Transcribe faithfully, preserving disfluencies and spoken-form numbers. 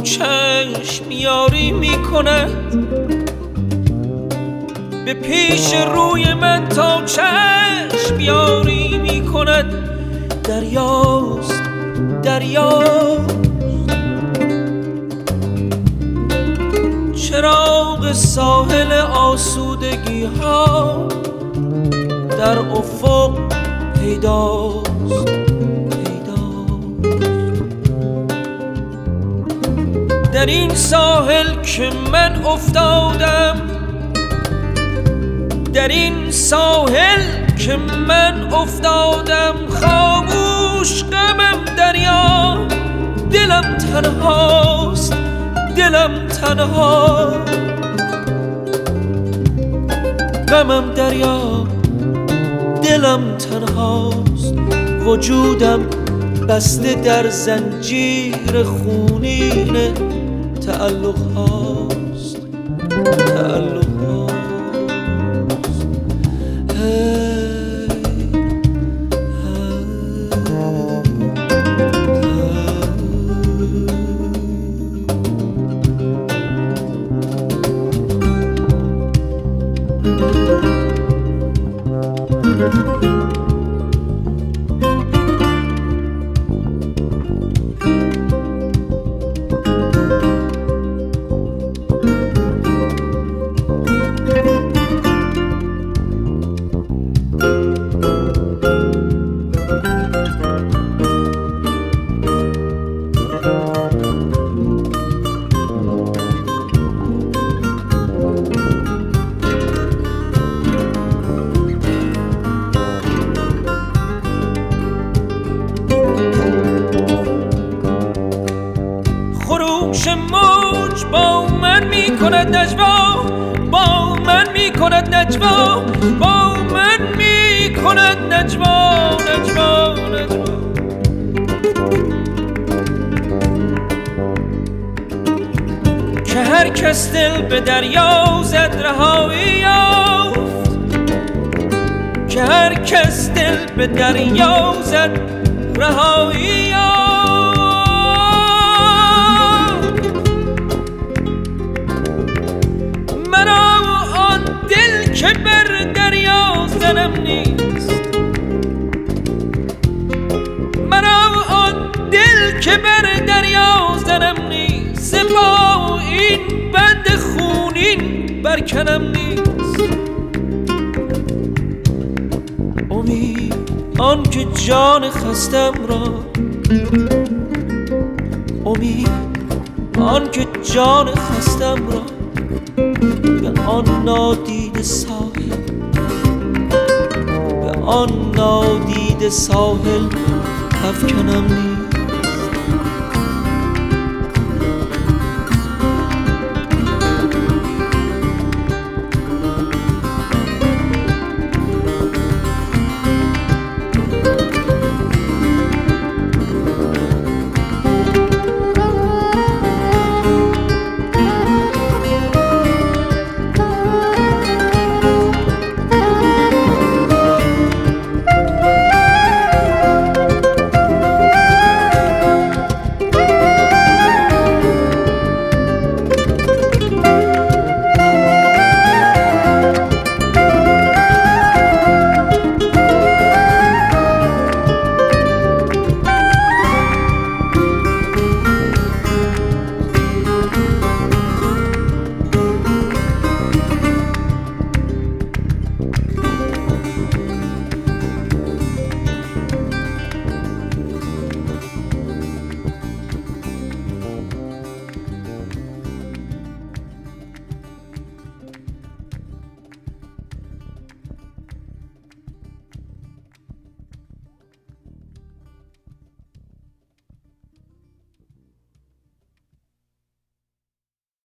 چشم یاری میکند، به پیش روی من تا چشم یاری میکند. دریاست دریاست چراغ ساحل آسودگی ها در افق پیداست پیداست. در این ساحل که من افتادم، در این ساحل که من افتادم، خاموش غمم دریا، دلم تنهاست دلم تنها. غمم دریا، دلم تنهاست، وجودم بسته در زنجیر خونین تعلق هاست تعلق هاست. خروش موج با من می کند نجوا، با من می کند نجوا، با من می کند نجوا نجوا نجوا. که هر کس دل به دریا زد رهایی یافت، که هر کس دل به دریا زد رهایی یافت. که بر دریا زنم نیست، مرا آن دل که بر دریا زنم نیست، با این بند خونین برکنم نیست. امید آن که جان خستم را، امید آن که جان خستم را به آن نادیده ساحل، به آن نادیده ساحل افکنم نیست.